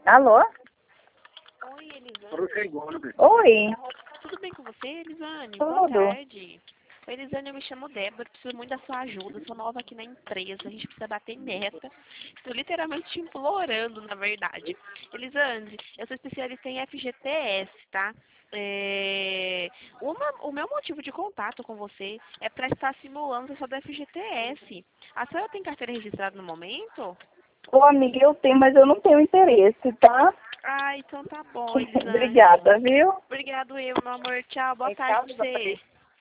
Alô? Oi, Elisane. Oi. Tudo bem com você, Elisane? Boa Tudo. tarde. Oi, Elisane, eu me chamo Débora, preciso muito da sua ajuda. Sou nova aqui na empresa, a gente precisa bater meta. Estou literalmente te implorando, na verdade. Elisane, eu sou especialista em FGTS, tá? O meu motivo de contato com você é para estar simulando a sua do FGTS. A senhora tem carteira registrada no momento? Ô, amiga, eu tenho, mas eu não tenho interesse, tá? Ah, então tá bom, Elisane. Obrigada, viu? Obrigado eu, meu amor. Tchau, boa É, tarde tchau, pra você.